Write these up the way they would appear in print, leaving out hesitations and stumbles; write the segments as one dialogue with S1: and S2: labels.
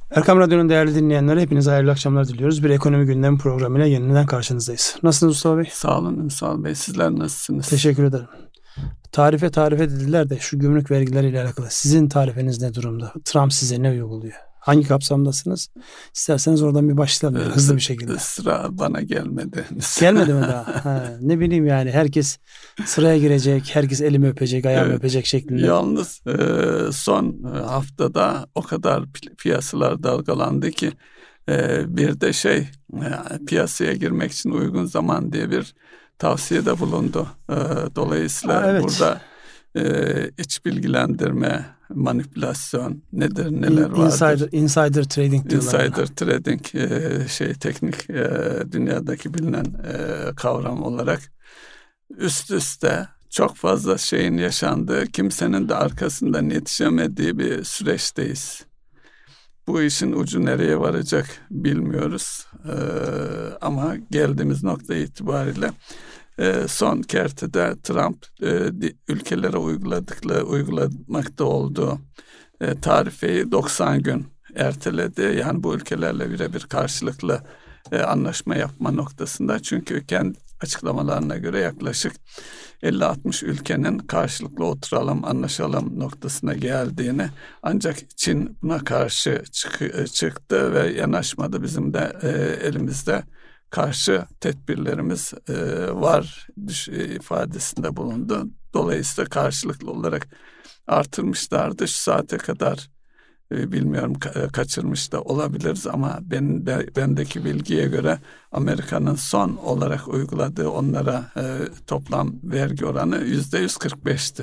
S1: Erkam Radyo'nun değerli dinleyenlere hepinize hayırlı akşamlar diliyoruz. Bir ekonomi gündemi programıyla yeniden karşınızdayız. Nasılsınız Mustafa Bey?
S2: Sağ olun Ünsal Bey. Sizler nasılsınız?
S1: Teşekkür ederim. Tarife dediler de şu gümrük vergileriyle alakalı sizin tarifeniz ne durumda? Trump size ne uyguluyor? Hangi kapsamdasınız? İsterseniz oradan bir başlayalım hızlı bir şekilde.
S2: Sıra bana gelmedi.
S1: Gelmedi mi daha? Ne bileyim yani herkes sıraya girecek, herkes elimi öpecek, ayağımı öpecek şeklinde.
S2: Yalnız son haftada o kadar piyasalar dalgalandı ki bir de piyasaya girmek için uygun zaman diye bir tavsiyede bulundu. Dolayısıyla
S1: evet.
S2: Burada iç bilgilendirme, manipülasyon neler vardır?
S1: Insider trading diyorlar.
S2: Insider trading teknik dünyadaki bilinen kavram olarak üst üste çok fazla şeyin yaşandığı, kimsenin de arkasından yetişemediği bir süreçteyiz. Bu işin ucu nereye varacak bilmiyoruz. Ama geldiğimiz nokta itibariyle son kertede Trump ülkelere uygulamakta olduğu tarifeyi 90 gün erteledi. Yani bu ülkelerle birebir karşılıklı anlaşma yapma noktasında. Çünkü kendi açıklamalarına göre yaklaşık 50-60 ülkenin karşılıklı oturalım, anlaşalım noktasına geldiğini, ancak Çin buna karşı çıktı ve yanaşmadı. Bizim de elimizde karşı tedbirlerimiz var ifadesinde bulundu. Dolayısıyla karşılıklı olarak artırmışlardı. Şu saate kadar bilmiyorum kaçırmış da olabiliriz ama bendeki bilgiye göre Amerika'nın son olarak uyguladığı onlara toplam vergi oranı %145'ti.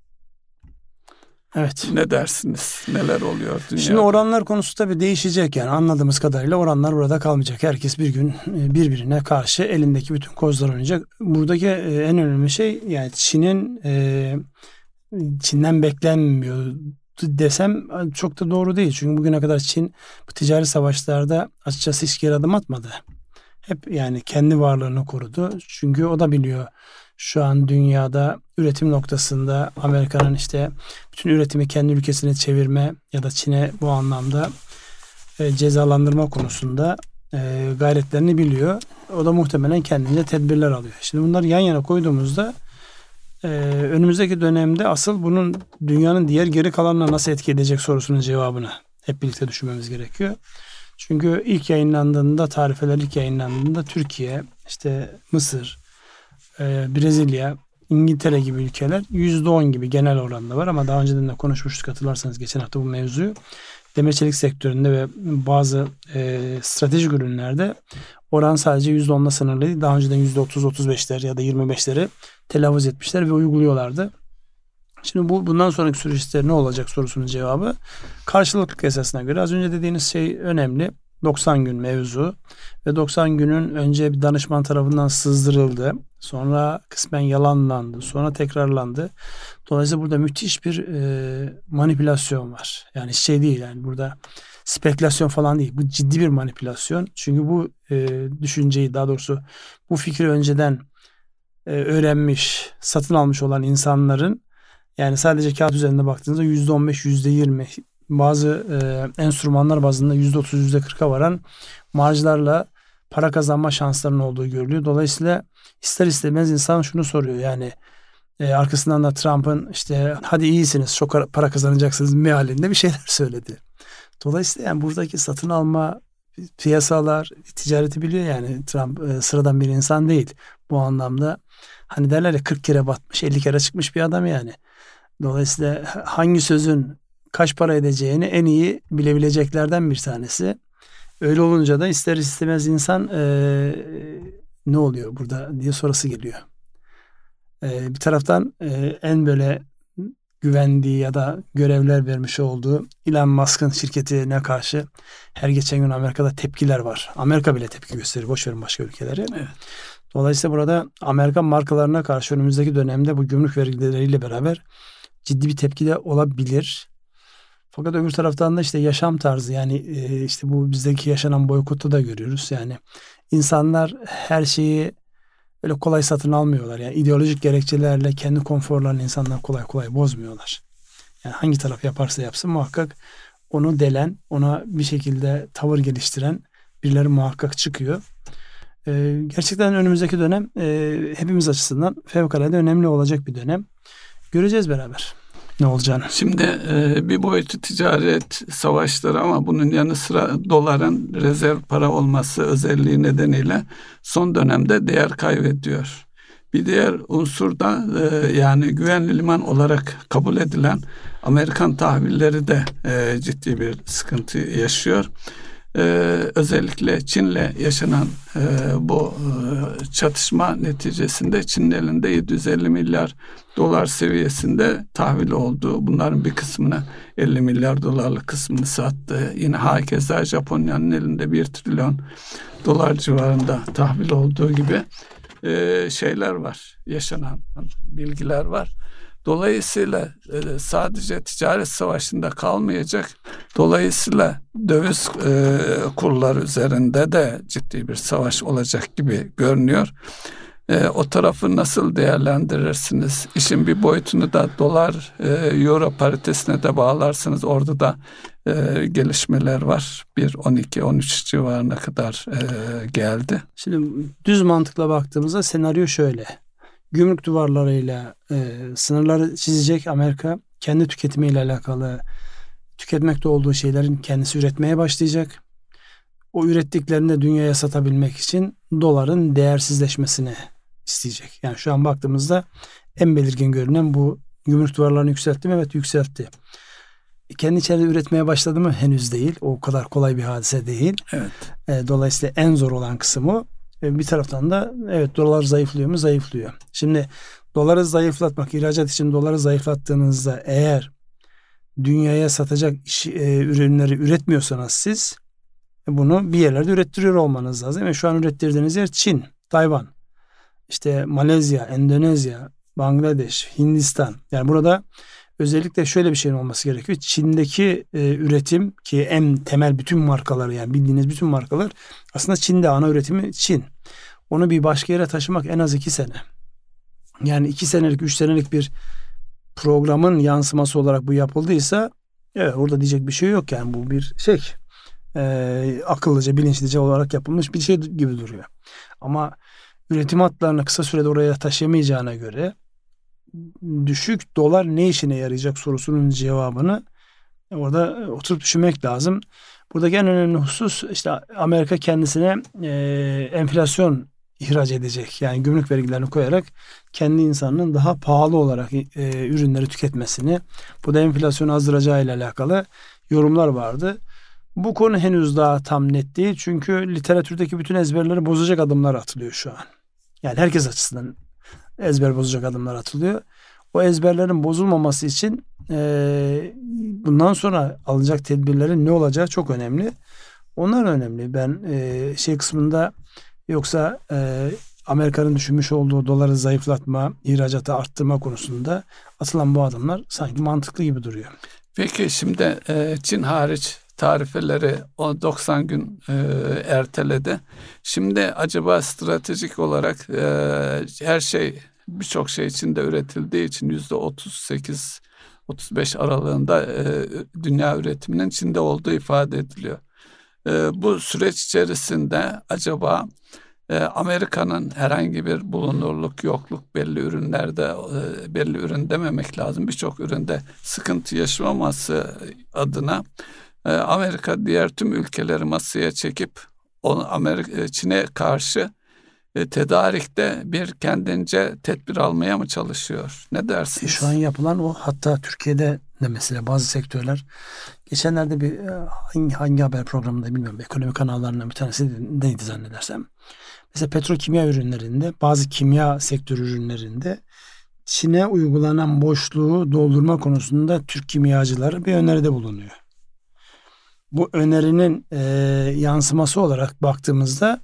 S1: Evet.
S2: Ne dersiniz? Neler oluyor dünyada?
S1: Şimdi oranlar konusu tabii değişecek, yani anladığımız kadarıyla oranlar burada kalmayacak. Herkes bir gün birbirine karşı elindeki bütün kozlar oynayacak. Buradaki en önemli şey, yani Çin'den beklenmiyor desem çok da doğru değil. Çünkü bugüne kadar Çin bu ticari savaşlarda açıkçası hiç geri adım atmadı. Hep yani kendi varlığını korudu. Çünkü o da biliyor şu an dünyada üretim noktasında Amerika'nın bütün üretimi kendi ülkesine çevirme ya da Çin'e bu anlamda cezalandırma konusunda gayretlerini biliyor. O da muhtemelen kendince tedbirler alıyor. Şimdi bunları yan yana koyduğumuzda önümüzdeki dönemde asıl bunun dünyanın diğer geri kalanına nasıl etki edecek sorusunun cevabını hep birlikte düşünmemiz gerekiyor. Çünkü tarifeler ilk yayınlandığında Türkiye, Mısır, Brezilya, İngiltere gibi ülkeler %10 gibi genel oranda var, ama daha önceden de konuşmuştuk, hatırlarsanız geçen hafta bu mevzuyu. Demir çelik sektöründe ve bazı stratejik ürünlerde oran sadece %10'la sınırlıydı. Daha önceden %30-35'ler ya da 25'leri telaffuz etmişler ve uyguluyorlardı. Şimdi bundan sonraki süreçte ne olacak sorusunun cevabı karşılıklı esasına göre. Az önce dediğiniz şey önemli. 90 gün mevzu ve 90 günün önce bir danışman tarafından sızdırıldı. Sonra kısmen yalanlandı. Sonra tekrarlandı. Dolayısıyla burada müthiş bir manipülasyon var. Yani değil, yani burada spekülasyon falan değil. Bu ciddi bir manipülasyon. Çünkü bu düşünceyi, daha doğrusu bu fikri önceden öğrenmiş, satın almış olan insanların, yani sadece kağıt üzerinde baktığınızda %15, %20, bazı enstrümanlar bazında %30, %40'a varan marjlarla para kazanma şanslarının olduğu görülüyor. Dolayısıyla ister istemez insan şunu soruyor, yani arkasından da Trump'ın hadi iyisiniz, çok para kazanacaksınız mealinde bir şeyler söyledi. Dolayısıyla yani buradaki satın alma piyasalar, ticareti biliyor, yani Trump sıradan bir insan değil. Bu anlamda hani derler ya, 40 kere batmış 50 kere çıkmış bir adam yani. Dolayısıyla hangi sözün kaç para edeceğini en iyi bilebileceklerden bir tanesi. Öyle olunca da ister istemez insan ne oluyor burada diye sorası geliyor. Bir taraftan en böyle güvendiği ya da görevler vermiş olduğu Elon Musk'ın şirketine karşı her geçen gün Amerika'da tepkiler var. Amerika bile tepki gösteriyor. Boş verin başka ülkeleri.
S2: Evet.
S1: Dolayısıyla burada Amerikan markalarına karşı önümüzdeki dönemde bu gümrük vergileriyle beraber ciddi bir tepki de olabilir. Fakat öbür taraftan da yaşam tarzı, yani bu bizdeki yaşanan boykotu da görüyoruz. Yani insanlar her şeyi öyle kolay satın almıyorlar. Yani ideolojik gerekçelerle kendi konforlarını insanlar kolay kolay bozmuyorlar. Yani hangi taraf yaparsa yapsın muhakkak onu delen, ona bir şekilde tavır geliştiren birileri muhakkak çıkıyor. Gerçekten önümüzdeki dönem hepimiz açısından fevkalade önemli olacak bir dönem. Göreceğiz beraber ne olacağını.
S2: Şimdi bir boyutu ticaret savaşları ama bunun yanı sıra doların rezerv para olması özelliği nedeniyle son dönemde değer kaybediyor. Bir diğer unsur da yani güvenli liman olarak kabul edilen Amerikan tahvilleri de ciddi bir sıkıntı yaşıyor. Özellikle Çin'le yaşanan bu çatışma neticesinde Çin'in elinde 750 milyar dolar seviyesinde tahvil oldu. Bunların bir kısmını 50 milyar dolarlık kısmını sattı. Yine hakeza Japonya'nın elinde 1 trilyon dolar civarında tahvil olduğu gibi şeyler var. Yaşanan bilgiler var. Dolayısıyla sadece ticaret savaşında kalmayacak. Dolayısıyla döviz kurları üzerinde de ciddi bir savaş olacak gibi görünüyor. O tarafı nasıl değerlendirirsiniz? İşin bir boyutunu da dolar, euro paritesine de bağlarsınız. Orada da gelişmeler var. 1.12-13 civarına kadar geldi.
S1: Şimdi düz mantıkla baktığımızda senaryo şöyle. Gümrük duvarlarıyla sınırları çizecek Amerika. Kendi tüketimiyle alakalı tüketmekte olduğu şeylerin kendisi üretmeye başlayacak. O ürettiklerini de dünyaya satabilmek için doların değersizleşmesini isteyecek. Yani şu an baktığımızda en belirgin görünen bu. Gümrük duvarlarını yükseltti mi? Evet, yükseltti. Kendi içeride üretmeye başladı mı? Henüz değil. O kadar kolay bir hadise değil.
S2: Evet.
S1: Dolayısıyla en zor olan kısmı. Bir taraftan da evet, dolar zayıflıyor mu? Zayıflıyor. Şimdi doları zayıflatmak, ihracat için doları zayıflattığınızda eğer dünyaya satacak ürünleri üretmiyorsanız siz bunu bir yerlerde ürettiriyor olmanız lazım. Ve şu an ürettirdiğiniz yer Çin, Tayvan, işte Malezya, Endonezya, Bangladeş, Hindistan. Yani burada özellikle şöyle bir şeyin olması gerekiyor. Çin'deki üretim ki en temel bütün markaları, yani bildiğiniz bütün markalar aslında Çin'de, ana üretimi Çin. Onu bir başka yere taşımak en az 2 sene. Yani 2 senelik 3 senelik bir programın yansıması olarak bu yapıldıysa evet, orada diyecek bir şey yok. Yani bu bir şey akıllıca, bilinçlice olarak yapılmış bir şey gibi duruyor. Ama üretim hatlarını kısa sürede oraya taşıyamayacağına göre düşük dolar ne işine yarayacak sorusunun cevabını orada oturup düşünmek lazım. Buradaki en önemli husus işte Amerika kendisine enflasyon ihraç edecek. Yani gümrük vergilerini koyarak kendi insanının daha pahalı olarak ürünleri tüketmesini, bu da enflasyonu azdıracağıyla alakalı yorumlar vardı. Bu konu henüz daha tam net değil. Çünkü literatürdeki bütün ezberleri bozacak adımlar atılıyor şu an. Yani herkes açısından ezber bozacak adımlar atılıyor. O ezberlerin bozulmaması için bundan sonra alınacak tedbirlerin ne olacağı çok önemli. Onlar önemli. Ben şey kısmında yoksa Amerika'nın düşünmüş olduğu doları zayıflatma, ihracatı arttırma konusunda atılan bu adımlar sanki mantıklı gibi duruyor.
S2: Peki şimdi Çin hariç tarifeleri o 90 gün erteledi. Şimdi acaba stratejik olarak her şey, birçok şey Çin'de üretildiği için %38-35 aralığında dünya üretiminin Çin'de olduğu ifade ediliyor. Bu süreç içerisinde acaba Amerika'nın herhangi bir bulunurluk, yokluk, belli ürünlerde, belli ürün dememek lazım, birçok üründe sıkıntı yaşamaması adına Amerika diğer tüm ülkeleri masaya çekip Çin'e karşı tedarikte bir kendince tedbir almaya mı çalışıyor? Ne dersiniz?
S1: Şu an yapılan o, hatta Türkiye'de de mesela bazı sektörler, geçenlerde bir hangi haber programında bilmiyorum, ekonomi kanallarından bir tanesi neydi zannedersem. Mesela petrokimya ürünlerinde, bazı kimya sektörü ürünlerinde Çin'e uygulanan boşluğu doldurma konusunda Türk kimyacıları bir öneride bulunuyor. Bu önerinin yansıması olarak baktığımızda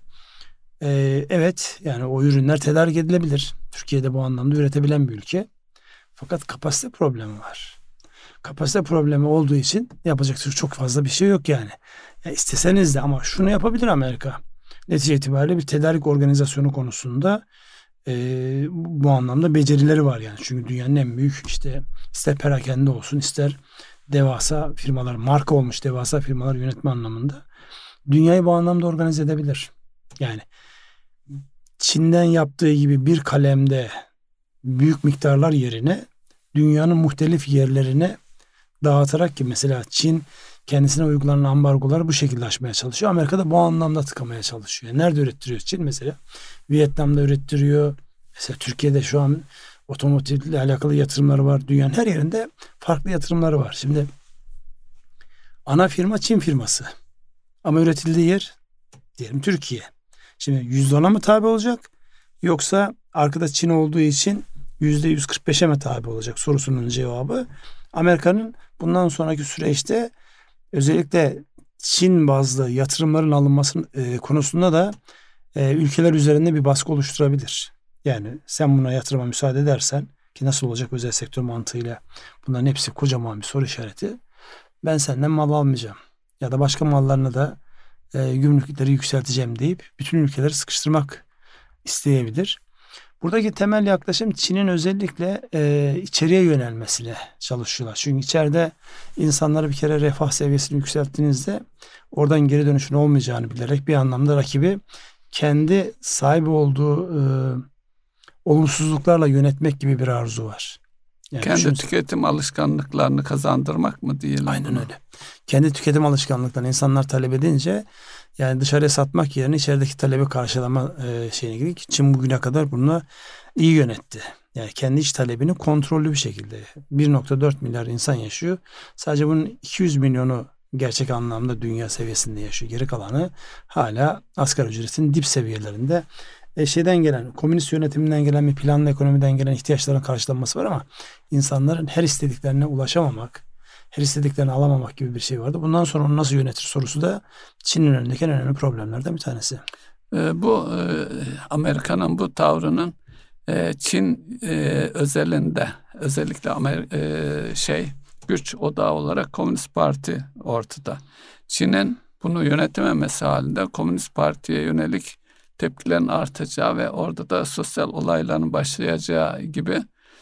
S1: evet, yani o ürünler tedarik edilebilir. Türkiye'de bu anlamda üretebilen bir ülke. Fakat kapasite problemi var. Kapasite problemi olduğu için yapacak çok fazla bir şey yok yani. Ya isteseniz de, ama şunu yapabilir Amerika. Netice itibariyle bir tedarik organizasyonu konusunda bu anlamda becerileri var yani. Çünkü dünyanın en büyük, işte ister perakende olsun, ister devasa firmalar, marka olmuş devasa firmalar yönetme anlamında dünyayı bu anlamda organize edebilir. Yani Çin'den yaptığı gibi bir kalemde büyük miktarlar yerine dünyanın muhtelif yerlerine dağıtarak, ki mesela Çin kendisine uygulanan ambargoları bu şekilde aşmaya çalışıyor. Amerika da bu anlamda tıkamaya çalışıyor. Nerede ürettiriyor Çin mesela? Vietnam'da ürettiriyor. Mesela Türkiye'de şu an otomotivle alakalı yatırımları var. Dünyanın her yerinde farklı yatırımları var. Şimdi ana firma Çin firması. Ama üretildiği yer diyelim Türkiye. Şimdi %10'a mı tabi olacak? Yoksa arkada Çin olduğu için %145'e mi tabi olacak sorusunun cevabı, Amerika'nın bundan sonraki süreçte özellikle Çin bazlı yatırımların alınması konusunda da ülkeler üzerinde bir baskı oluşturabilir. Yani sen buna yatırıma müsaade edersen, ki nasıl olacak özel sektör mantığıyla, bunların hepsi kocaman bir soru işareti. Ben senden mal almayacağım ya da başka mallarına da gümrükleri yükselteceğim deyip bütün ülkeleri sıkıştırmak isteyebilir. Buradaki temel yaklaşım Çin'in özellikle içeriye yönelmesine çalışıyorlar. Çünkü içeride insanları bir kere refah seviyesini yükselttiğinizde oradan geri dönüşün olmayacağını bilerek bir anlamda rakibi kendi sahibi olduğu olumsuzluklarla yönetmek gibi bir arzu var. Yani
S2: kendi tüketim alışkanlıklarını kazandırmak mı diyelim?
S1: Aynen
S2: bunu?
S1: öyle. Kendi tüketim alışkanlıklarını insanlar talep edince, yani dışarıya satmak yerine içerideki talebi karşılama şeyine gidiyor. Çin bugüne kadar bunu iyi yönetti. Yani kendi iç talebini kontrollü bir şekilde. 1.4 milyar insan yaşıyor. Sadece bunun 200 milyonu gerçek anlamda dünya seviyesinde yaşıyor. Geri kalanı hala asgari ücretin dip seviyelerinde. Şeyden gelen, komünist yönetiminden gelen bir planlı ekonomiden gelen ihtiyaçların karşılanması var ama insanların her istediklerine ulaşamamak, her istediklerini alamamak gibi bir şey vardı. Bundan sonra onu nasıl yönetir sorusu da Çin'in önündeki en önemli problemlerden bir tanesi.
S2: Bu Amerika'nın bu tavrının Çin özelinde, özellikle güç odağı olarak Komünist Parti ortada. Çin'in bunu yönetememesi halinde Komünist Parti'ye yönelik tepkilerin artacağı ve orada da sosyal olayların başlayacağı gibi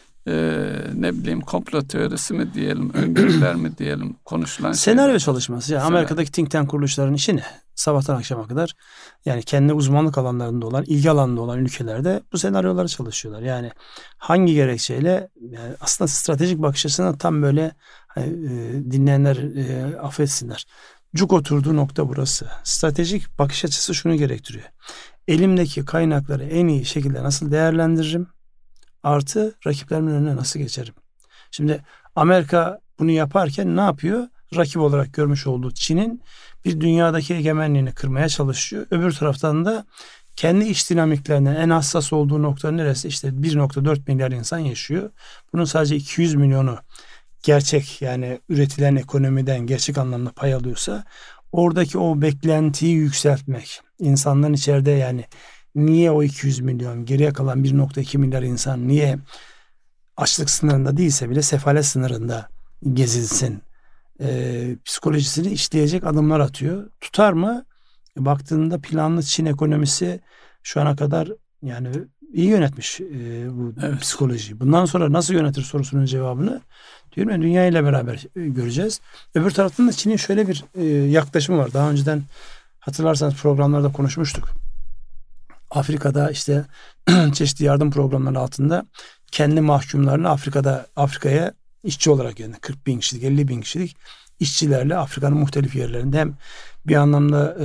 S2: komplo teorisi mi diyelim, öngörüler mi diyelim, konuşulan
S1: senaryo çalışması. Yani Amerika'daki think tank kuruluşların işi ne? Sabahtan akşama kadar yani kendi uzmanlık alanlarında olan, ilgi alanında olan ülkelerde bu senaryoları çalışıyorlar. Yani hangi gerekçeyle, yani aslında stratejik bakış açısına tam böyle dinleyenler affetsinler, cuk oturduğu nokta burası. Stratejik bakış açısı şunu gerektiriyor: elimdeki kaynakları en iyi şekilde nasıl değerlendiririm? Artı rakiplerimin önüne nasıl geçerim? Şimdi Amerika bunu yaparken ne yapıyor? Rakip olarak görmüş olduğu Çin'in bir dünyadaki egemenliğini kırmaya çalışıyor. Öbür taraftan da kendi iç dinamiklerinden en hassas olduğu nokta neresi? İşte 1.4 milyar insan yaşıyor. Bunun sadece 200 milyonu gerçek, yani üretilen ekonomiden gerçek anlamda pay alıyorsa, oradaki o beklentiyi yükseltmek. İnsanların içeride, yani niye o 200 milyon, geriye kalan 1.2 milyar insan niye açlık sınırında değilse bile sefalet sınırında gezilsin psikolojisini işleyecek adımlar atıyor. Tutar mı? Baktığında planlı Çin ekonomisi şu ana kadar yani iyi yönetmiş bu psikolojiyi. Bundan sonra nasıl yönetir sorusunun cevabını diyorum ya, dünya ile beraber göreceğiz. Öbür taraftan da Çin'in şöyle bir yaklaşımı var. Daha önceden hatırlarsanız programlarda konuşmuştuk. Afrika'da işte çeşitli yardım programları altında kendi mahkumlarını Afrika'ya işçi olarak, yani 40 bin kişilik, 50 bin kişilik işçilerle Afrika'nın muhtelif yerlerinde hem bir anlamda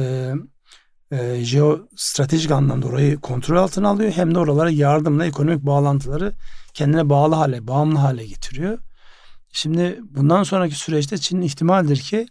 S1: jeostratejik anlamda orayı kontrol altına alıyor, hem de oralara yardımla ekonomik bağlantıları kendine bağımlı hale getiriyor. Şimdi bundan sonraki süreçte Çin'in ihtimaldir ki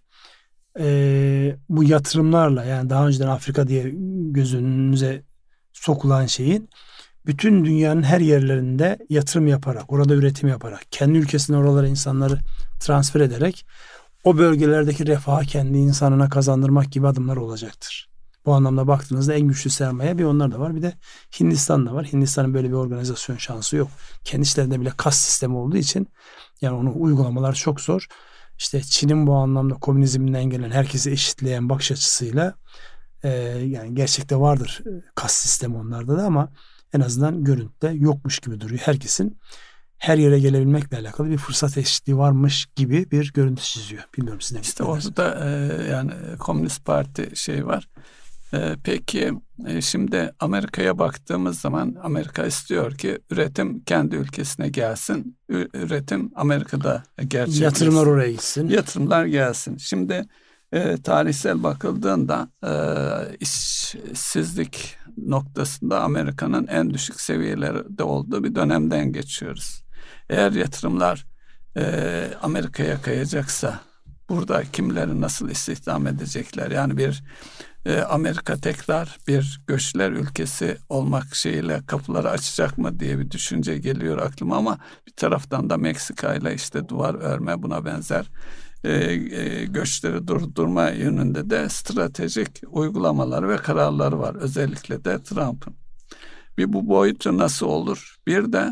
S1: bu yatırımlarla, yani daha önceden Afrika diye gözünüze sokulan şeyin bütün dünyanın her yerlerinde yatırım yaparak, orada üretim yaparak, kendi ülkesine oralara insanları transfer ederek o bölgelerdeki refahı kendi insanına kazandırmak gibi adımlar olacaktır. Bu anlamda baktığınızda en güçlü sermaye bir onlar da var, bir de Hindistan da var. Hindistan'ın böyle bir organizasyon şansı yok. Kendi içlerinde bile kas sistemi olduğu için yani onu uygulamalar çok zor. İşte Çin'in bu anlamda komünizmden gelen, herkesi eşitleyen bakış açısıyla yani gerçekte vardır kas sistemi onlarda da, ama en azından görüntüde yokmuş gibi duruyor. Herkesin her yere gelebilmekle alakalı bir fırsat eşitliği varmış gibi bir görüntü çiziyor. Bilmiyorum siz ne
S2: İşte orada yani Komünist Parti var. Peki şimdi Amerika'ya baktığımız zaman Amerika istiyor ki üretim kendi ülkesine gelsin. Üretim Amerika'da gerçekleşsin.
S1: Yatırımlar oraya gitsin.
S2: Yatırımlar gelsin. Şimdi tarihsel bakıldığında işsizlik noktasında Amerika'nın en düşük seviyelerde olduğu bir dönemden geçiyoruz. Eğer yatırımlar Amerika'ya kayacaksa burada kimleri nasıl istihdam edecekler? Yani bir Amerika tekrar bir göçler ülkesi olmak şeyiyle kapıları açacak mı diye bir düşünce geliyor aklıma, ama bir taraftan da Meksika ile işte duvar örme, buna benzer göçleri durdurma yönünde de stratejik uygulamaları ve kararları var. Özellikle de Trump'ın. Bir bu boyutu nasıl olur? Bir de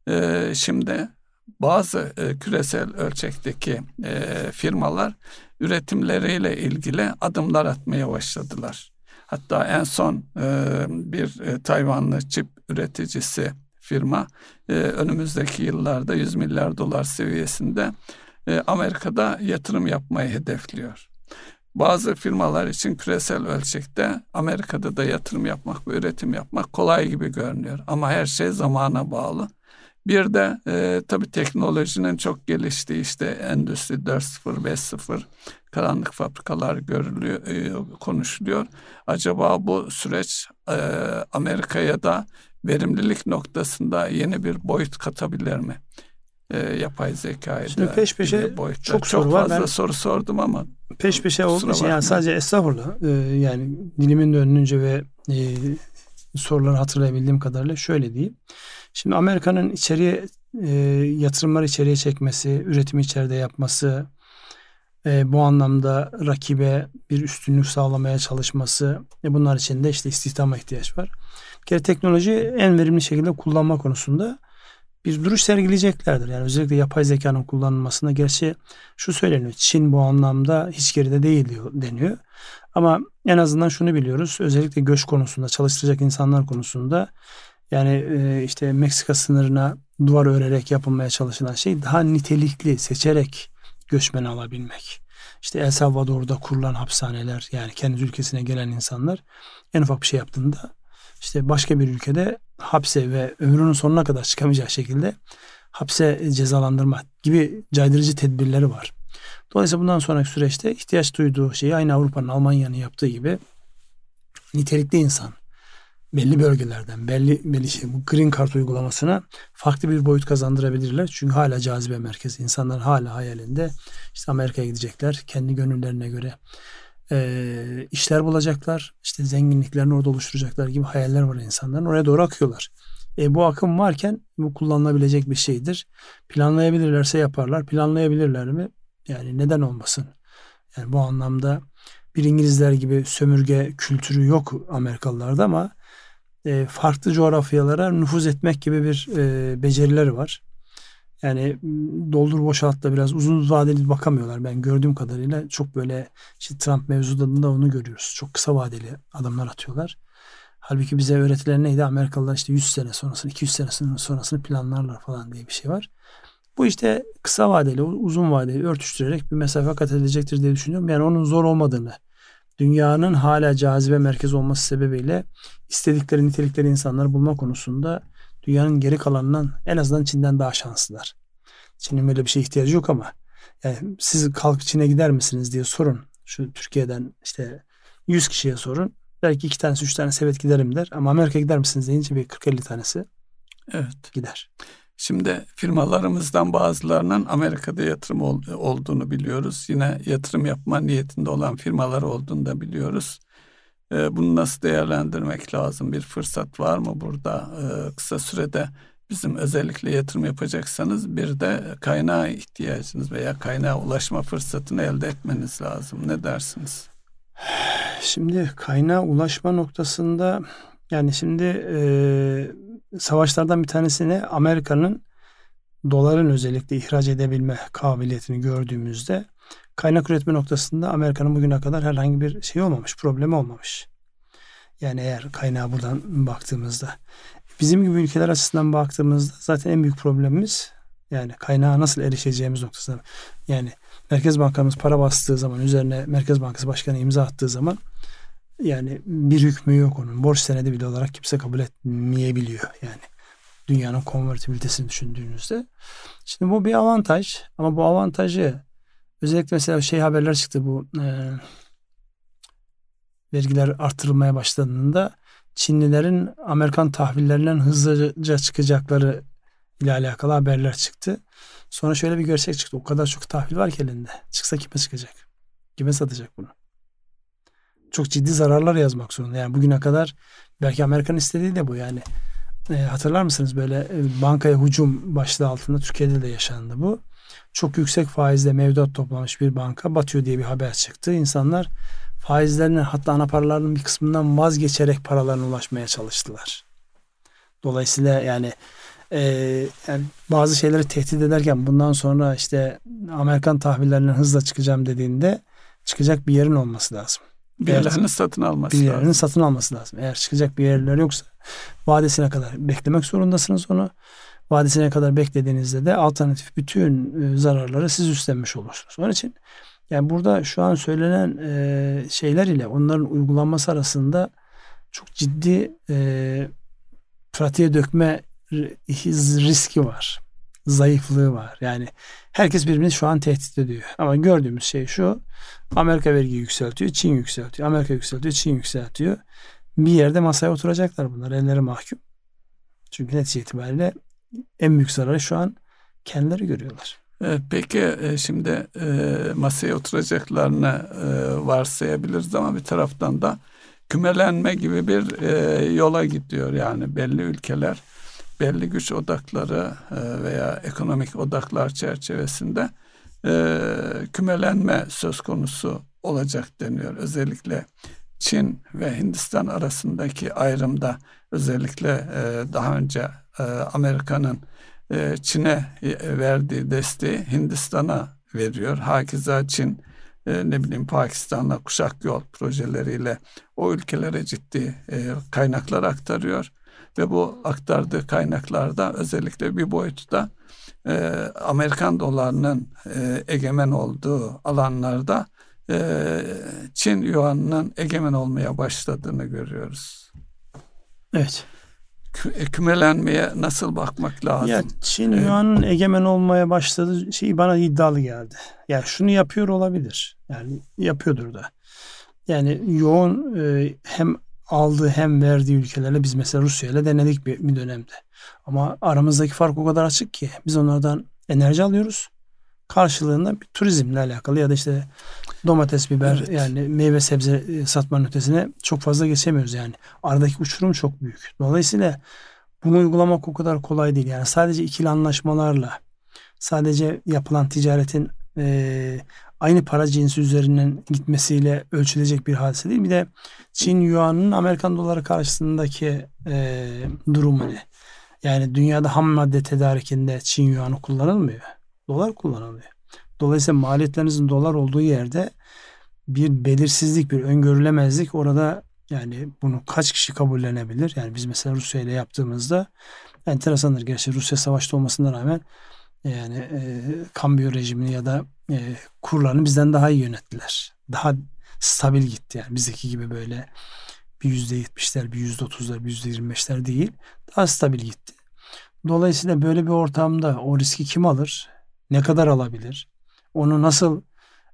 S2: şimdi bazı küresel ölçekteki firmalar üretimleriyle ilgili adımlar atmaya başladılar. Hatta en son bir Tayvanlı çip üreticisi firma önümüzdeki yıllarda 100 milyar dolar seviyesinde Amerika'da yatırım yapmayı hedefliyor. Bazı firmalar için küresel ölçekte Amerika'da da yatırım yapmak ve üretim yapmak kolay gibi görünüyor. Ama her şey zamana bağlı. Bir de tabii teknolojinin çok geliştiği işte Endüstri 4.0, 5.0 karanlık fabrikalar görülüyor, konuşuluyor. Acaba bu süreç Amerika'ya da verimlilik noktasında yeni bir boyut katabilir mi? Yapay zekayı
S1: şimdi
S2: da
S1: peş peşe çok soru var.
S2: Fazla soru sordum ama
S1: peş peşe olduğu için yani sadece estağfurullah yani dilimin döndüğünce ve soruları hatırlayabildiğim kadarıyla şöyle diyeyim. Şimdi Amerika'nın içeriye yatırımları içeriye çekmesi, üretimi içeride yapması, bu anlamda rakibe bir üstünlük sağlamaya çalışması, bunlar için de işte istihdama ihtiyaç var. Bir kere teknolojiyi en verimli şekilde kullanma konusunda bir duruş sergileyeceklerdir. Yani özellikle yapay zekanın kullanılmasında, gerçi şu söyleniyor, Çin bu anlamda hiç geride değil deniyor. Ama en azından şunu biliyoruz, özellikle göç konusunda, çalıştıracak insanlar konusunda, yani işte Meksika sınırına duvar örerek yapılmaya çalışılan şey daha nitelikli, seçerek göçmen alabilmek. İşte El Salvador'da kurulan hapishaneler, yani kendi ülkesine gelen insanlar en ufak bir şey yaptığında işte başka bir ülkede hapse ve ömrünün sonuna kadar çıkamayacağı şekilde hapse cezalandırma gibi caydırıcı tedbirleri var. Dolayısıyla bundan sonraki süreçte ihtiyaç duyduğu şeyi aynı Avrupa'nın, Almanya'nın yaptığı gibi nitelikli insan, belli bölgelerden belli şey, bu Green Card uygulamasına farklı bir boyut kazandırabilirler. Çünkü hala cazibe merkezi. İnsanlar hala hayalinde işte Amerika'ya gidecekler. Kendi gönüllerine göre işler bulacaklar. İşte zenginliklerini orada oluşturacaklar gibi hayaller var insanların. Oraya doğru akıyorlar. Bu akım varken bu kullanılabilecek bir şeydir. Planlayabilirlerse yaparlar. Planlayabilirler mi? Yani neden olmasın? Yani bu anlamda bir İngilizler gibi sömürge kültürü yok Amerikalılarda, ama farklı coğrafyalara nüfuz etmek gibi bir becerileri var. Yani doldur boşalt da biraz uzun vadeli bakamıyorlar. Ben gördüğüm kadarıyla çok böyle işte Trump mevzularında onu görüyoruz. Çok kısa vadeli adımlar atıyorlar. Halbuki bize öğretilen neydi? Amerikalılar işte 100 sene sonrasını, 200 sene sonrasını planlarlar falan diye bir şey var. Bu işte kısa vadeli, uzun vadeli örtüştürerek bir mesafe kat edilecektir diye düşünüyorum. Yani onun zor olmadığını, dünyanın hala cazibe merkezi olması sebebiyle istedikleri nitelikleri insanları bulma konusunda dünyanın geri kalanından, en azından Çin'den daha şanslılar. Çin'in böyle bir şeye ihtiyacı yok, ama yani siz kalkıp Çin'e gider misiniz diye sorun. Şu Türkiye'den işte 100 kişiye sorun. Belki 2 tanesi 3 tanesi evet giderim der, ama Amerika'ya gider misiniz deyince bir 40-50 tanesi gider.
S2: Şimdi firmalarımızdan bazılarının Amerika'da yatırım olduğunu biliyoruz. Yine yatırım yapma niyetinde olan firmalar olduğunu da biliyoruz. Bunu nasıl değerlendirmek lazım? Bir fırsat var mı burada? Kısa sürede bizim özellikle yatırım yapacaksanız bir de kaynağa ihtiyacınız veya kaynağa ulaşma fırsatını elde etmeniz lazım. Ne dersiniz?
S1: Şimdi kaynağa ulaşma noktasında, yani şimdi savaşlardan bir tanesine Amerika'nın doların özellikle ihraç edebilme kabiliyetini gördüğümüzde kaynak üretme noktasında Amerika'nın bugüne kadar herhangi bir şey olmamış, problemi olmamış. Yani eğer kaynağa buradan baktığımızda, bizim gibi ülkeler açısından baktığımızda zaten en büyük problemimiz Yani kaynağa nasıl erişeceğimiz noktasında. Yani Merkez Bankamız para bastığı zaman, üzerine Merkez Bankası Başkanı imza attığı zaman yani bir hükmü yok onun. Borç senedi bile olarak kimse kabul etmeyebiliyor yani. Dünyanın konvertibilitesini düşündüğünüzde. Şimdi bu bir avantaj ama bu avantajı özellikle mesela haberler çıktı, bu vergiler artırılmaya başladığında Çinlilerin Amerikan tahvillerinden hızlıca çıkacakları ile alakalı haberler çıktı. Sonra şöyle bir gerçek çıktı. O kadar çok tahvil var ki elinde. Çıksa kime çıkacak? Kime satacak bunu? Çok ciddi zararlar yazmak zorunda. Yani bugüne kadar belki Amerika'nın istediği de bu yani. Hatırlar mısınız böyle bankaya hücum başlığı altında Türkiye'de de yaşandı bu. Çok yüksek faizle mevduat toplamış bir banka batıyor diye bir haber çıktı. İnsanlar faizlerine, hatta ana paralarının bir kısmından vazgeçerek paralarına ulaşmaya çalıştılar. Dolayısıyla yani bazı şeyleri tehdit ederken bundan sonra işte Amerikan tahvillerinden hızla çıkacağım dediğinde çıkacak bir yerin olması lazım.
S2: Birilerinin satın alması lazım.
S1: Birilerinin satın alması lazım. Eğer çıkacak bir yerler yoksa vadesine kadar beklemek zorundasınız onu. Vadesine kadar beklediğinizde de alternatif bütün zararları siz üstlenmiş olursunuz. Onun için yani burada şu an söylenen şeyler ile onların uygulanması arasında çok ciddi pratiğe dökme riski var. Zayıflığı var. Yani herkes birbirini şu an tehdit ediyor. Ama gördüğümüz şey şu: Amerika vergi yükseltiyor, Çin yükseltiyor. Amerika yükseltiyor, Çin yükseltiyor. Bir yerde masaya oturacaklar bunlar. Elleri mahkum. Çünkü netice itibariyle en büyük zararı şu an kendileri görüyorlar.
S2: Peki şimdi masaya oturacaklarını varsayabiliriz ama bir taraftan da kümelenme gibi bir yola gidiyor. Yani belli ülkeler, belli güç odakları veya ekonomik odaklar çerçevesinde kümelenme söz konusu olacak deniyor. Özellikle Çin ve Hindistan arasındaki ayrımda özellikle daha önce Amerika'nın Çin'e verdiği desteği Hindistan'a veriyor. Hakeza Çin Pakistan'la kuşak yol projeleriyle o ülkelere ciddi kaynaklar aktarıyor ve bu aktardığı kaynaklarda özellikle bir boyutu da Amerikan dolarının egemen olduğu alanlarda Çin yuanının egemen olmaya başladığını görüyoruz.
S1: Evet.
S2: Kümelenmeye nasıl bakmak lazım?
S1: Ya Çin yuanının egemen olmaya başladığı şey bana iddialı geldi. Yani şunu yapıyor olabilir. Yani yapıyordur da. Yani yoğun hem aldığı hem verdiği ülkelerle biz mesela Rusya ile denedik bir dönemde. Ama aramızdaki fark o kadar açık ki biz onlardan enerji alıyoruz. Karşılığında bir turizmle alakalı ya da işte domates, biber, evet, yani meyve sebze satmanın ötesine çok fazla geçemiyoruz yani. Aradaki uçurum çok büyük. Dolayısıyla bunu uygulamak o kadar kolay değil. Yani sadece ikili anlaşmalarla, sadece yapılan ticaretin aynı para cinsi üzerinden gitmesiyle ölçülecek bir hadise değil. Bir de Çin yuanının Amerikan doları karşısındaki durumu ne? Yani dünyada ham madde tedarikinde Çin yuanı kullanılmıyor. Dolar kullanılıyor. Dolayısıyla maliyetlerinizin dolar olduğu yerde bir belirsizlik, bir öngörülemezlik orada, yani bunu kaç kişi kabullenebilir? Yani biz mesela Rusya ile yaptığımızda enteresandır. Gerçi Rusya savaşta olmasına rağmen yani kambiyo rejimini ya da kurlarını bizden daha iyi yönettiler. Daha stabil gitti yani. Bizdeki gibi böyle bir %70'ler, bir %30'lar, bir %25'ler değil. Daha stabil gitti. Dolayısıyla böyle bir ortamda o riski kim alır? Ne kadar alabilir? Onu nasıl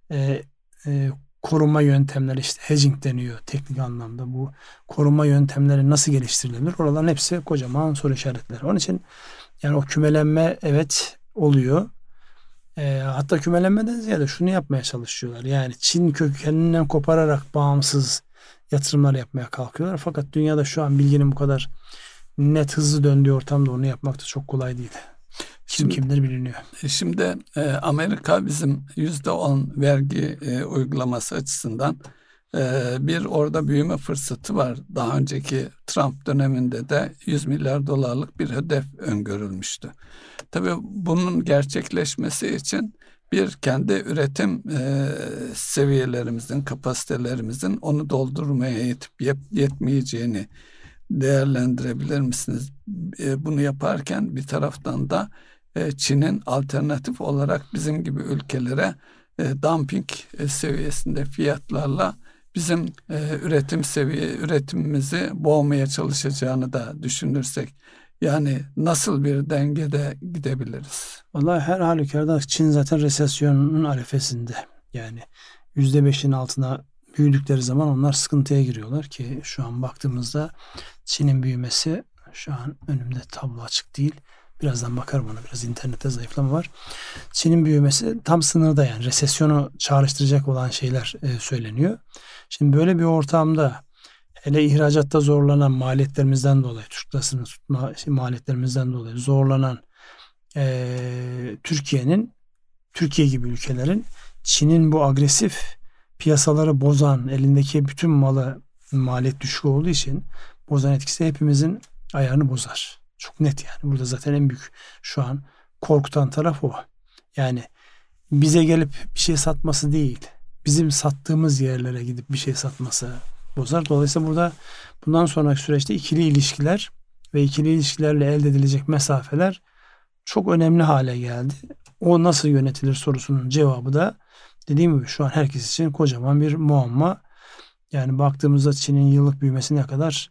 S1: koruma yöntemleri, işte hedging deniyor teknik anlamda. Bu koruma yöntemleri nasıl geliştirilebilir? Oraların hepsi kocaman soru işaretleri. Onun için yani o kümelenme evet oluyor. Hatta kümelenmeden ziyade şunu yapmaya çalışıyorlar. Yani Çin kökeninden kopararak bağımsız yatırımlar yapmaya kalkıyorlar. Fakat dünyada şu an bilginin bu kadar net, hızlı döndüğü ortamda onu yapmak da çok kolay değil. Kim kimler biliniyor.
S2: Şimdi Amerika bizim %10 vergi uygulaması açısından bir orada büyüme fırsatı var. Daha önceki Trump döneminde de 100 milyar dolarlık bir hedef öngörülmüştü. Tabii bunun gerçekleşmesi için bir kendi üretim seviyelerimizin, kapasitelerimizin onu doldurmaya yetip yetmeyeceğini değerlendirebilir misiniz? Bunu yaparken bir taraftan da Çin'in alternatif olarak bizim gibi ülkelere dumping seviyesinde fiyatlarla bizim üretimimizi boğmaya çalışacağını da düşünürsek, yani nasıl bir dengede gidebiliriz?
S1: Vallahi her halükarda Çin zaten resesyonun arifesinde. Yani %5'in altına büyüdükleri zaman onlar sıkıntıya giriyorlar ki şu an baktığımızda Çin'in büyümesi, şu an önümde tablo açık değil. Birazdan bakarım ona, biraz internette zayıflama var. Çin'in büyümesi tam sınırda, yani resesyonu çağrıştıracak olan şeyler söyleniyor. Şimdi böyle bir ortamda, hele ihracatta zorlanan maliyetlerimizden dolayı, Türk lirasını tutma maliyetlerimizden dolayı zorlanan Türkiye gibi ülkelerin Çin'in bu agresif piyasaları bozan, elindeki bütün malı maliyet düşük olduğu için bozan etkisi hepimizin ayarını bozar. Çok net yani. Burada zaten en büyük şu an korkutan taraf o. Yani bize gelip bir şey satması değil, bizim sattığımız yerlere gidip bir şey satması bozar. Dolayısıyla burada bundan sonraki süreçte ikili ilişkiler ve ikili ilişkilerle elde edilecek mesafeler çok önemli hale geldi. O nasıl yönetilir sorusunun cevabı da dediğim gibi şu an herkes için kocaman bir muamma. Yani baktığımızda Çin'in yıllık büyümesi ne kadar?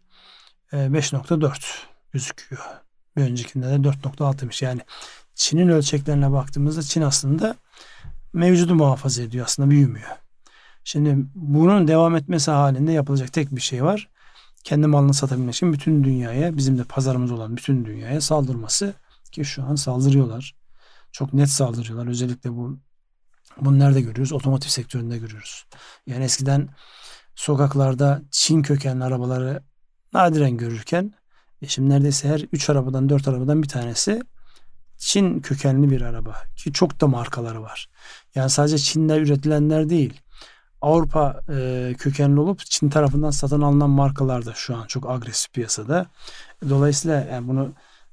S1: 5.4 gözüküyor. Bir öncekinde de 4.6'mış. Yani Çin'in ölçeklerine baktığımızda Çin aslında mevcudu muhafaza ediyor. Aslında büyümüyor. Şimdi bunun devam etmesi halinde yapılacak tek bir şey var. Kendi malını satabilmek için bütün dünyaya, bizim de pazarımız olan bütün dünyaya saldırması, ki şu an saldırıyorlar. Çok net saldırıyorlar. Özellikle bunu nerede görüyoruz? Otomotiv sektöründe görüyoruz. Yani eskiden sokaklarda Çin kökenli arabaları nadiren görürken şimdi neredeyse her 3 arabadan 4 arabadan bir tanesi Çin kökenli bir araba. Ki çok da markaları var. Yani sadece Çin'de üretilenler değil, Avrupa kökenli olup Çin tarafından satın alınan markalar da şu an çok agresif piyasada. Dolayısıyla yani bunu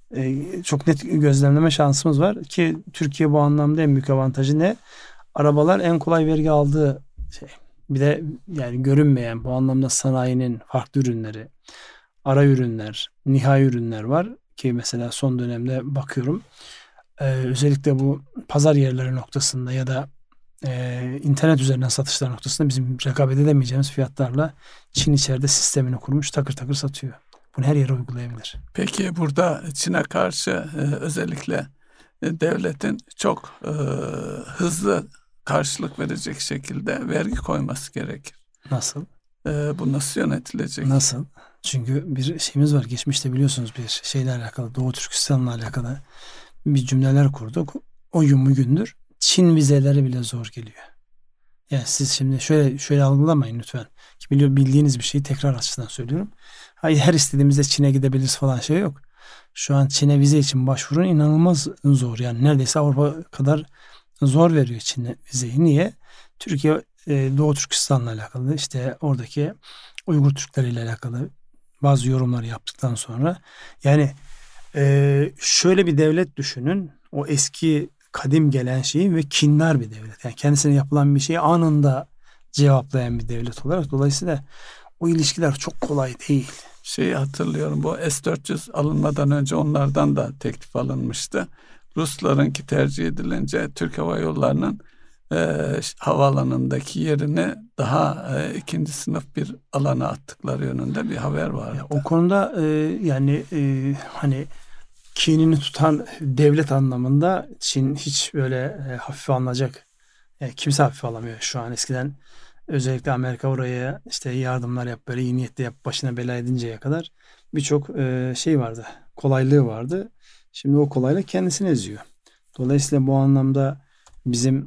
S1: çok net gözlemleme şansımız var ki Türkiye bu anlamda en büyük avantajı ne? Arabalar en kolay vergi aldığı şey. Bir de yani görünmeyen bu anlamda sanayinin farklı ürünleri, ara ürünler, nihai ürünler var ki mesela son dönemde bakıyorum özellikle bu pazar yerleri noktasında ya da internet üzerinden satışlar noktasında bizim rekabet edemeyeceğimiz fiyatlarla Çin içeride sistemini kurmuş, takır takır satıyor. Bunu her yere uygulayabilir.
S2: Peki burada Çin'e karşı özellikle devletin çok hızlı karşılık verecek şekilde vergi koyması gerekir.
S1: Nasıl?
S2: Bu nasıl yönetilecek?
S1: Nasıl? Çünkü bir şeyimiz var. Geçmişte biliyorsunuz bir şeyle alakalı, Doğu Türkistan'la alakalı bir cümleler kurduk. O gün bugündür Çin vizeleri bile zor geliyor. Yani siz şimdi şöyle algılamayın lütfen. Bildiğiniz bir şeyi tekrar açıdan söylüyorum. Hayır, her istediğimizde Çin'e gidebiliriz falan şey yok. Şu an Çin'e vize için başvurun inanılmaz zor. Yani neredeyse Avrupa kadar zor veriyor Çin'e vizeyi. Niye? Türkiye Doğu Türkistan'la alakalı, işte oradaki Uygur Türkleriyle alakalı bazı yorumlar yaptıktan sonra, yani şöyle bir devlet düşünün, o eski kadim gelen şeyi ve kindar bir devlet. Yani kendisine yapılan bir şeyi anında cevaplayan bir devlet olarak. Dolayısıyla o ilişkiler çok kolay değil.
S2: Şeyi hatırlıyorum, bu S-400 alınmadan önce onlardan da teklif alınmıştı. Ruslarınki tercih edilince Türk Hava Yolları'nın havaalanındaki yerini daha ikinci sınıf bir alana attıkları yönünde bir haber vardı.
S1: O konuda yani hani kinini tutan devlet anlamında Çin hiç böyle hafife alınacak, kimse hafife alamıyor şu an. Eskiden özellikle Amerika oraya işte yardımlar yap, böyle iyi niyetle yap, başına bela edinceye kadar birçok şey vardı, kolaylığı vardı. Şimdi o kolaylık kendisini eziyor. Dolayısıyla bu anlamda bizim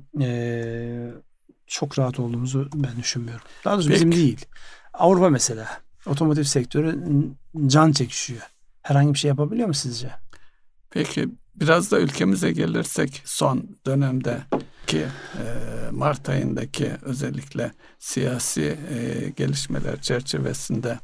S1: çok rahat olduğumuzu ben düşünmüyorum. Daha doğrusu bizim değil. Avrupa mesela otomotiv sektörü can çekişiyor. Herhangi bir şey yapabiliyor mu sizce?
S2: Peki biraz da ülkemize gelirsek, son dönemdeki Mart ayındaki özellikle siyasi gelişmeler çerçevesinde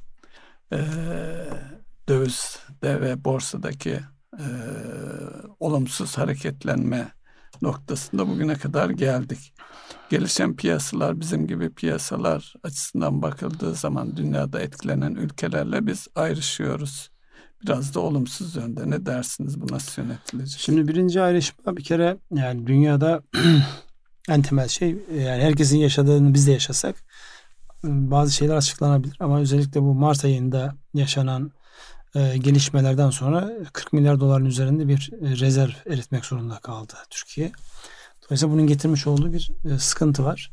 S2: dövizde ve borsadaki olumsuz hareketlenme noktasında bugüne kadar geldik. Gelişen piyasalar, bizim gibi piyasalar açısından bakıldığı zaman dünyada etkilenen ülkelerle biz ayrışıyoruz. biraz da olumsuz yönde. Ne dersiniz, bu nasıl yönetilecek?
S1: Şimdi birinci ayrışma bir kere, yani dünyada en temel şey, yani herkesin yaşadığını biz de yaşasak bazı şeyler açıklanabilir, ama özellikle bu Mart ayında yaşanan gelişmelerden sonra 40 milyar doların üzerinde bir rezerv eritmek zorunda kaldı Türkiye. Dolayısıyla bunun getirmiş olduğu bir sıkıntı var.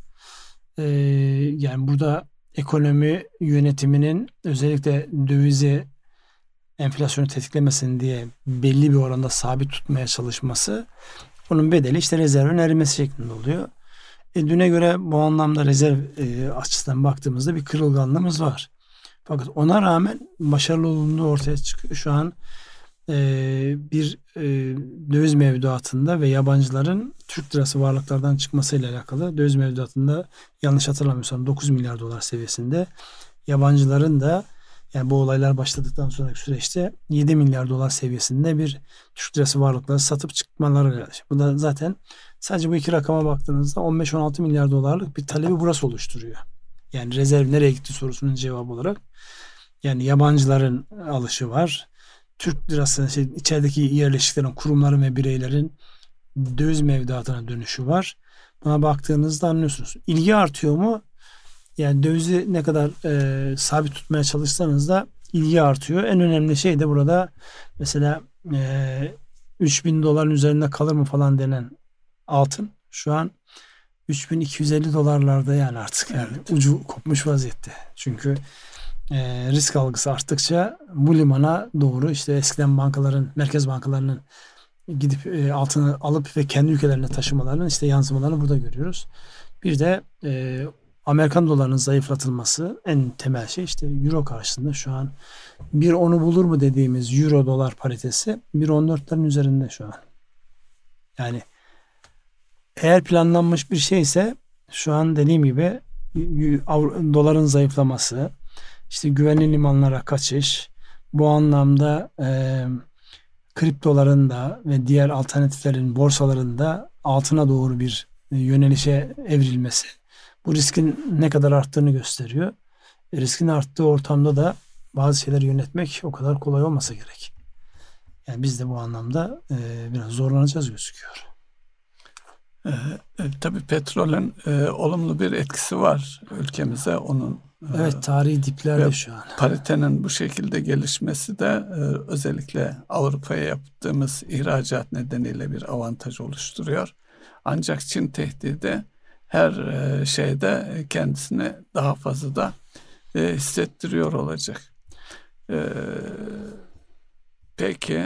S1: Yani burada ekonomi yönetiminin özellikle dövizi enflasyonu tetiklemesin diye belli bir oranda sabit tutmaya çalışması, bunun bedeli işte rezervin erimesi şeklinde oluyor. Düne göre bu anlamda rezerv açısından baktığımızda bir kırılganlığımız var. Fakat ona rağmen başarılı olunduğu ortaya çıkıyor. Şu an bir döviz mevduatında ve yabancıların Türk lirası varlıklardan çıkmasıyla alakalı döviz mevduatında, yanlış hatırlamıyorsam 9 milyar dolar seviyesinde, yabancıların da yani bu olaylar başladıktan sonraki süreçte 7 milyar dolar seviyesinde bir Türk lirası varlıkları satıp çıkmaları. Bu da zaten sadece bu iki rakama baktığınızda 15-16 milyar dolarlık bir talebi burası oluşturuyor. Yani rezerv nereye gitti sorusunun cevabı olarak. Yani yabancıların alışı var. Türk lirası içerideki yerleşiklerin, kurumların ve bireylerin döviz mevduatına dönüşü var. Buna baktığınızda anlıyorsunuz. İlgi artıyor mu? Yani dövizi ne kadar sabit tutmaya çalışsanız da ilgi artıyor. En önemli şey de burada mesela 3.000 doların üzerinde kalır mı falan denen altın şu an 3.250 dolarlarda, yani artık yani ucu kopmuş vaziyette. Çünkü risk algısı arttıkça bu limana doğru, işte eskiden bankaların, merkez bankalarının gidip altını alıp ve kendi ülkelerine taşımalarının işte yansımalarını burada görüyoruz. Bir de Amerikan dolarının zayıflatılması, en temel şey işte euro karşısında şu an 1.10'u bulur mu dediğimiz euro dolar paritesi 1.14'lerin üzerinde şu an. Yani eğer planlanmış bir şeyse şu an dediğim gibi doların zayıflaması, işte güvenli limanlara kaçış, bu anlamda kriptoların da ve diğer alternatiflerin, borsaların da altına doğru bir yönelişe evrilmesi bu riskin ne kadar arttığını gösteriyor. Riskin arttığı ortamda da bazı şeyleri yönetmek o kadar kolay olmasa gerek. Yani biz de bu anlamda biraz zorlanacağız gözüküyor.
S2: Tabii petrolün olumlu bir etkisi var ülkemize. Onun
S1: evet, tarihi diplerde şu an.
S2: Paritenin bu şekilde gelişmesi de özellikle Avrupa'ya yaptığımız ihracat nedeniyle bir avantaj oluşturuyor. Ancak Çin tehdidi her şeyde kendisini daha fazla da hissettiriyor olacak. Peki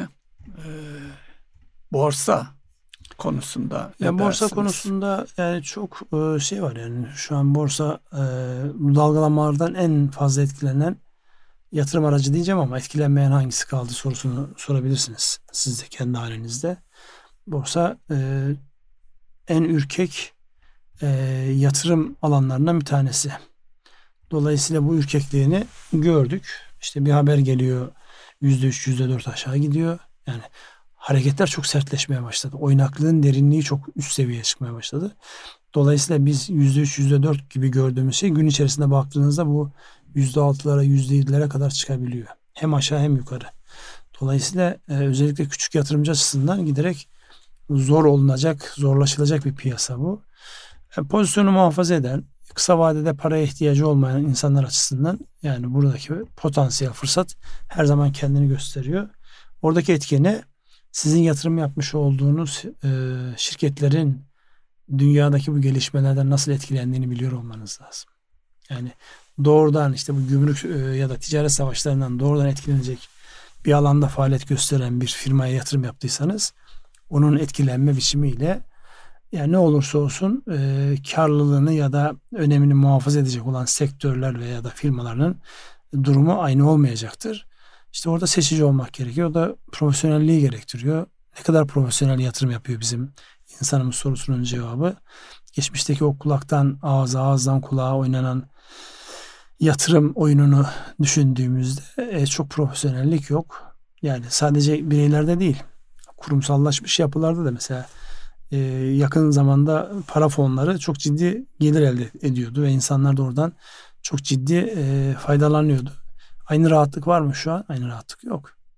S2: borsa konusunda ne
S1: yani borsa
S2: dersiniz?
S1: konusunda yani çok şey var, yani şu an borsa dalgalanmalardan en fazla etkilenen yatırım aracı diyeceğim, ama etkilenmeyen hangisi kaldı sorusunu sorabilirsiniz siz de kendi halinizde. Borsa en ürkek yatırım alanlarından bir tanesi. Dolayısıyla bu ürkekliğini gördük. İşte bir haber geliyor, %3, %4 aşağı gidiyor. Yani hareketler çok sertleşmeye başladı. Oynaklığın derinliği çok üst seviyeye çıkmaya başladı. Dolayısıyla biz %3, %4 gibi gördüğümüz şey gün içerisinde baktığınızda bu %6'lara, %7'lere kadar çıkabiliyor. Hem aşağı hem yukarı. Dolayısıyla özellikle küçük yatırımcı açısından giderek zor olunacak, zorlaşılacak bir piyasa bu. Pozisyonu muhafaza eden, kısa vadede paraya ihtiyacı olmayan insanlar açısından yani buradaki potansiyel fırsat her zaman kendini gösteriyor. Oradaki etkeni sizin yatırım yapmış olduğunuz şirketlerin dünyadaki bu gelişmelerden nasıl etkilendiğini biliyor olmanız lazım. Yani doğrudan işte bu gümrük ya da ticaret savaşlarından doğrudan etkilenecek bir alanda faaliyet gösteren bir firmaya yatırım yaptıysanız onun etkilenme biçimiyle yani ne olursa olsun karlılığını ya da önemini muhafaza edecek olan sektörler veya da firmaların durumu aynı olmayacaktır. İşte orada seçici olmak gerekiyor. O da profesyonelliği gerektiriyor. Ne kadar profesyonel yatırım yapıyor bizim insanımız sorusunun cevabı. Geçmişteki o kulaktan ağza, ağızdan kulağa oynanan yatırım oyununu düşündüğümüzde çok profesyonellik yok. Yani sadece bireylerde değil, kurumsallaşmış yapılarda da mesela yakın zamanda para fonları çok ciddi gelir elde ediyordu ve insanlar da oradan çok ciddi faydalanıyordu. Aynı rahatlık var mı şu an? Aynı rahatlık yok.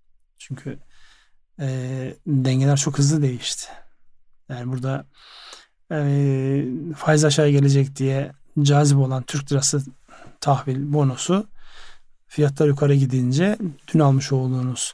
S1: Çünkü dengeler çok hızlı değişti. Yani burada faiz aşağı gelecek diye cazip olan Türk lirası tahvil bonosu fiyatlar yukarı gidince dün almış olduğunuz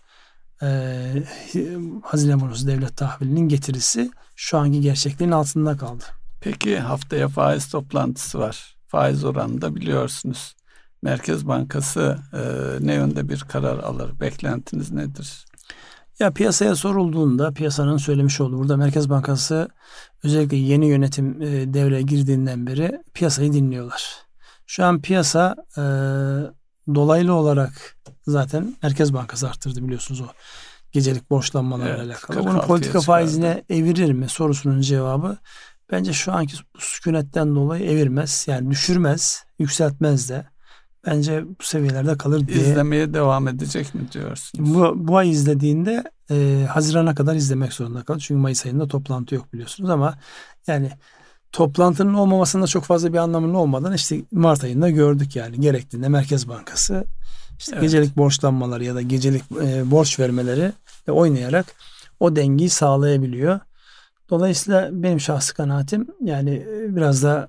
S1: hazine bonosu devlet tahvilinin getirisi şu anki gerçekliğin altında kaldı.
S2: Peki haftaya faiz toplantısı var. Faiz oranında biliyorsunuz. Merkez Bankası ne yönde bir karar alır? Beklentiniz nedir?
S1: Ya piyasaya sorulduğunda piyasanın söylemiş olduğu, burada Merkez Bankası özellikle yeni yönetim devreye girdiğinden beri piyasayı dinliyorlar. Şu an piyasa dolaylı olarak zaten Merkez Bankası arttırdı biliyorsunuz o gecelik borçlanmalarla alakalı. Bunu politika faizine evirir mi sorusunun cevabı bence şu anki bu sükunetten dolayı evirmez. Yani düşürmez, yükseltmez de. Bence bu seviyelerde kalır diye.
S2: İzlemeye devam edecek mi diyorsunuz?
S1: Bu ay izlediğinde Haziran'a kadar izlemek zorunda kalır. Çünkü Mayıs ayında toplantı yok biliyorsunuz ama yani toplantının olmamasında çok fazla bir anlamının olmadan işte Mart ayında gördük yani. Gerektiğinde Merkez Bankası işte gecelik borçlanmaları ya da gecelik borç vermeleri oynayarak o dengeyi sağlayabiliyor. Dolayısıyla benim şahsi kanaatim yani biraz da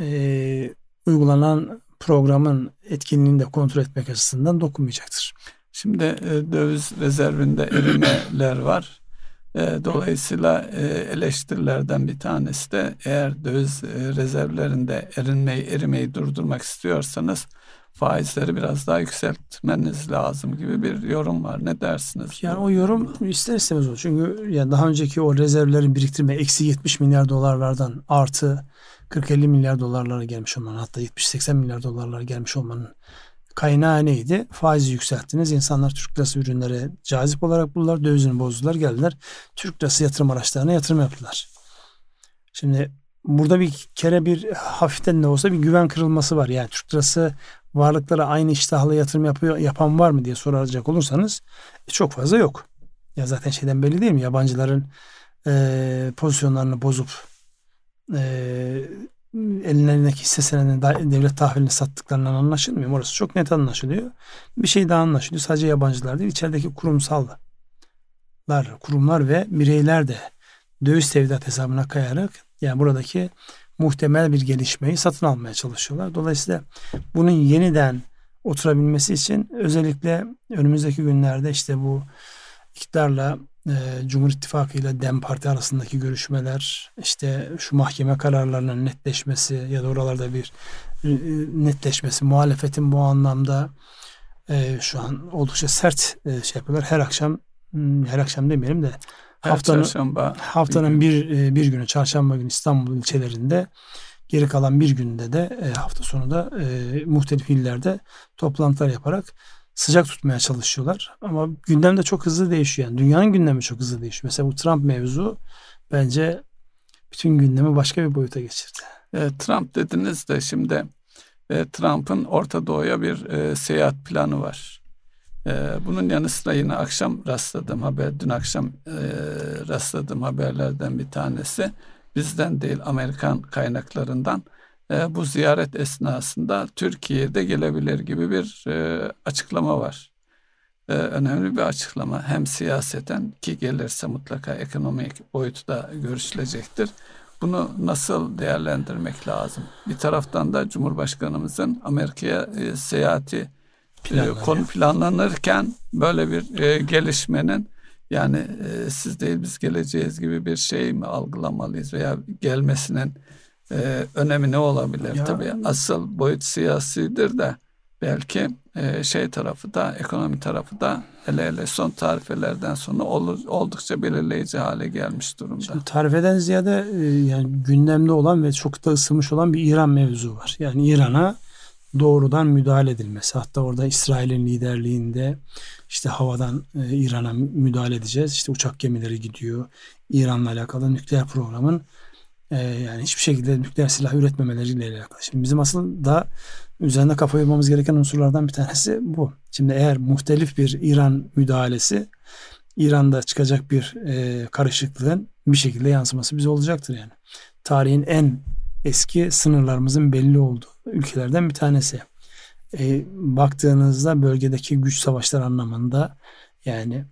S1: uygulanan programın etkinliğini de kontrol etmek açısından dokunmayacaktır.
S2: Şimdi döviz rezervinde erimeler var. Dolayısıyla eleştirilerden bir tanesi de eğer döviz rezervlerinde erimeyi durdurmak istiyorsanız faizleri biraz daha yükseltmeniz lazım gibi bir yorum var. Ne dersiniz?
S1: Yani o yorum ister istemez o. Çünkü yani daha önceki o rezervlerin biriktirme eksi 70 milyar dolarlardan artı 40-50 milyar dolarlara gelmiş olmanın hatta 70-80 milyar dolarlara gelmiş olmanın kaynağı neydi? Faizi yükselttiniz. İnsanlar Türk lirası ürünlere cazip olarak buldular. Dövizini bozdular. Geldiler. Türk lirası yatırım araçlarına yatırım yaptılar. Şimdi burada bir kere bir hafiften de olsa bir güven kırılması var. Yani Türk lirası varlıklara aynı iştahla yatırım yapan var mı diye soracak olursanız çok fazla yok. Ya zaten şeyden belli değil mi? Yabancıların pozisyonlarını bozup ellerindeki hisse senedini devlet tahvilini sattıklarından anlaşılmıyor. Orası çok net anlaşılıyor. Bir şey daha anlaşılıyor. Sadece yabancılar değil, içerideki kurumlar ve bireyler de döviz tevdiat hesabına kayarak yani buradaki muhtemel bir gelişmeyi satın almaya çalışıyorlar. Dolayısıyla bunun yeniden oturabilmesi için özellikle önümüzdeki günlerde işte bu iktidarla Cumhur İttifakı ile DEM Parti arasındaki görüşmeler, işte şu mahkeme kararlarının netleşmesi ya da oralarda bir netleşmesi, muhalefetin bu anlamda şu an oldukça sert şey yapıyorlar. Her akşam demeyelim de haftanın bir günü çarşamba günü İstanbul ilçelerinde, geri kalan bir günde de hafta sonu da muhtelif illerde toplantılar yaparak sıcak tutmaya çalışıyorlar. Ama gündem de çok hızlı değişiyor. Yani dünyanın gündemi çok hızlı değişiyor. Mesela bu Trump mevzu bence bütün gündemi başka bir boyuta geçirdi.
S2: Trump dediniz de şimdi Trump'ın Orta Doğu'ya bir seyahat planı var. Bunun yanı sıra yine dün akşam rastladığım haberlerden bir tanesi bizden değil Amerikan kaynaklarından bu ziyaret esnasında Türkiye'de gelebilir gibi bir açıklama var. Önemli bir açıklama. Hem siyaseten ki gelirse mutlaka ekonomik boyutu da görüşülecektir. Bunu nasıl değerlendirmek lazım? Bir taraftan da Cumhurbaşkanımızın Amerika'ya seyahati konu planlanırken böyle bir gelişmenin yani siz değil biz geleceğiz gibi bir şey mi algılamalıyız veya gelmesinin önemi ne olabilir? Tabii asıl boyut siyasidir de belki tarafı da ekonomi tarafı da hele son tarifelerden sonra oldukça belirleyici hale gelmiş durumda.
S1: Şimdi tarifeden ziyade yani gündemde olan ve çok da ısınmış olan bir İran mevzu var. Yani İran'a doğrudan müdahale edilmesi. Hatta orada İsrail'in liderliğinde işte havadan İran'a müdahale edeceğiz. İşte uçak gemileri gidiyor. İran'la alakalı nükleer programın yani hiçbir şekilde nükleer silah üretmemeleriyle alakalı. Şimdi bizim asıl da üzerinde kafa yormamız gereken unsurlardan bir tanesi bu. Şimdi eğer muhtelif bir İran müdahalesi İran'da çıkacak bir karışıklığın bir şekilde yansıması bize olacaktır yani. Tarihin en eski sınırlarımızın belli olduğu ülkelerden bir tanesi. Baktığınızda bölgedeki güç savaşları anlamında yani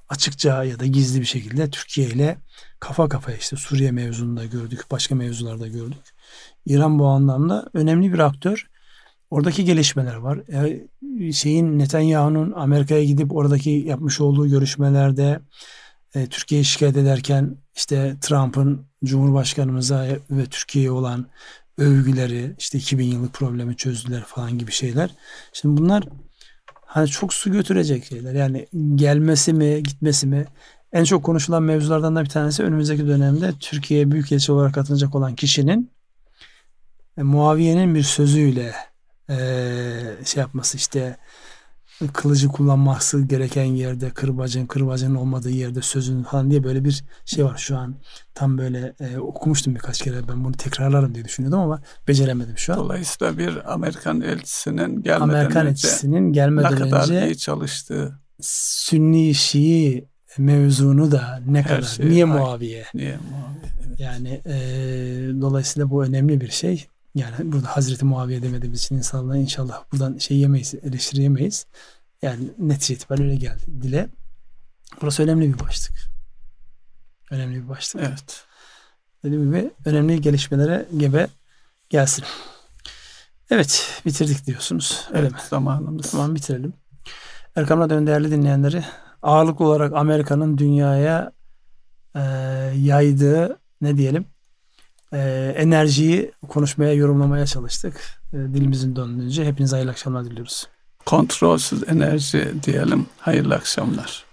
S1: açıkça ya da gizli bir şekilde Türkiye ile kafa kafaya, işte Suriye mevzunda gördük, başka mevzularda gördük. İran bu anlamda önemli bir aktör. Oradaki gelişmeler var. Netanyahu'nun Amerika'ya gidip oradaki yapmış olduğu görüşmelerde Türkiye'yi şikayet ederken işte Trump'ın Cumhurbaşkanımıza ve Türkiye'ye olan övgüleri, işte 2000 yıllık problemi çözdüler falan gibi şeyler. Şimdi bunlar hani çok su götürecek şeyler. Yani gelmesi mi, gitmesi mi? En çok konuşulan mevzulardan da bir tanesi önümüzdeki dönemde Türkiye'ye büyükelçi olarak katılacak olan kişinin Muaviye'nin bir sözüyle şey yapması, işte kılıcı kullanması gereken yerde kırbacın olmadığı yerde sözün falan diye böyle bir şey var şu an. Tam böyle okumuştum birkaç kere, ben bunu tekrarlarım diye düşünüyordum ama beceremedim şu an.
S2: Dolayısıyla bir Amerikan elçisinin
S1: gelmeden
S2: ne kadar
S1: önce
S2: iyi çalıştığı,
S1: Sünni Şii mevzunu da ne kadar, niye Muaviye?
S2: Niye Muaviye? Evet.
S1: Yani dolayısıyla bu önemli bir şey. Yani burada Hazreti Muaviye demediğimiz için insanlar inşallah buradan eleştiri yemeyiz. Yani netice itibariyle öyle geldi dile. Burası önemli bir başlık. Önemli bir başlık.
S2: Evet.
S1: Dediğim gibi önemli gelişmelere gebe gelsin. Evet, bitirdik diyorsunuz. Öyle
S2: Evet,
S1: mi?
S2: zamanımız.
S1: Tamam, bitirelim. Erkam Radyo'nun değerli dinleyenleri, ağırlıklı olarak Amerika'nın dünyaya yaydığı enerjiyi konuşmaya, yorumlamaya çalıştık. Dilimizin döndüğünce hepinize hayırlı akşamlar diliyoruz.
S2: Kontrolsüz enerji diyelim. Hayırlı akşamlar.